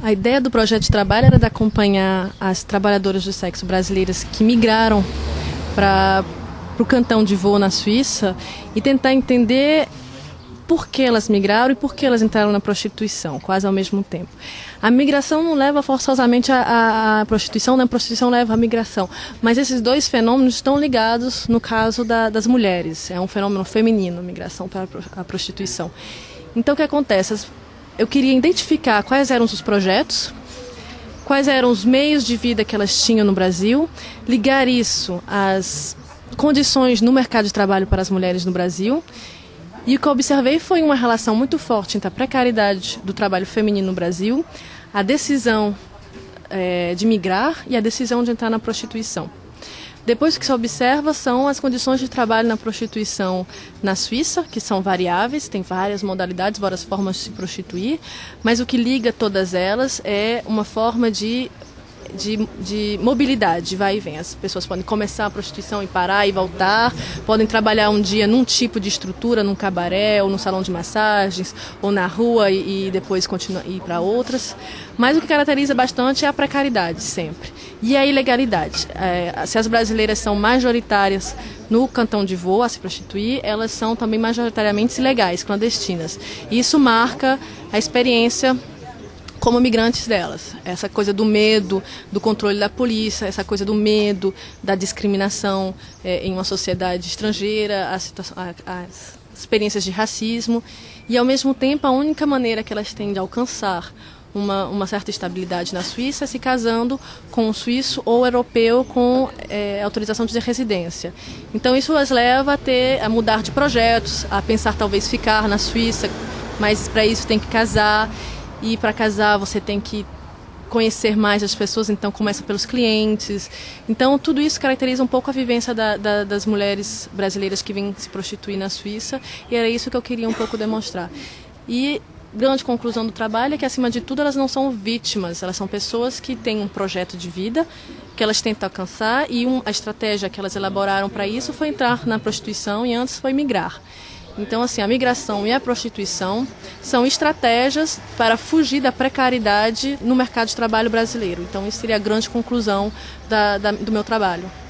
A ideia do projeto de trabalho era de acompanhar as trabalhadoras do sexo brasileiras que migraram para o cantão de Vaud, na Suíça, e tentar entender por que elas migraram e por que elas entraram na prostituição, quase ao mesmo tempo. A migração não leva forçosamente à prostituição, a prostituição leva à migração. Mas esses dois fenômenos estão ligados no caso das mulheres. É um fenômeno feminino, a migração para a prostituição. Então o que acontece? Eu queria identificar quais eram os projetos, quais eram os meios de vida que elas tinham no Brasil, ligar isso às condições no mercado de trabalho para as mulheres no Brasil. E o que eu observei foi uma relação muito forte entre a precariedade do trabalho feminino no Brasil, a decisão de migrar e a decisão de entrar na prostituição. Depois o que se observa são as condições de trabalho na prostituição na Suíça, que são variáveis, tem várias modalidades, várias formas de se prostituir, mas o que liga todas elas é uma forma de mobilidade, vai e vem. As pessoas podem começar a prostituição e parar e voltar, podem trabalhar um dia num tipo de estrutura, num cabaré, ou num salão de massagens, ou na rua e depois ir para outras. Mas o que caracteriza bastante é a precariedade, sempre. E a ilegalidade. Se as brasileiras são majoritárias no cantão de Vaud a se prostituir, elas são também majoritariamente ilegais, clandestinas. E isso marca a experiência como migrantes delas. Essa coisa do medo, do controle da polícia, essa coisa do medo, da discriminação em uma sociedade estrangeira, as experiências de racismo. E, ao mesmo tempo, a única maneira que elas têm de alcançar uma certa estabilidade na Suíça é se casando com um suíço ou europeu com autorização de residência. Então, isso as leva a mudar de projetos, a pensar talvez ficar na Suíça, mas para isso tem que casar. E para casar você tem que conhecer mais as pessoas, então começa pelos clientes. Então tudo isso caracteriza um pouco a vivência das mulheres brasileiras que vêm se prostituir na Suíça, e era isso que eu queria um pouco demonstrar. E grande conclusão do trabalho é que, acima de tudo, elas não são vítimas, elas são pessoas que têm um projeto de vida que elas tentam alcançar, e a estratégia que elas elaboraram para isso foi entrar na prostituição, e antes foi migrar. Então, assim, a migração e a prostituição são estratégias para fugir da precariedade no mercado de trabalho brasileiro. Então, isso seria a grande conclusão do meu trabalho.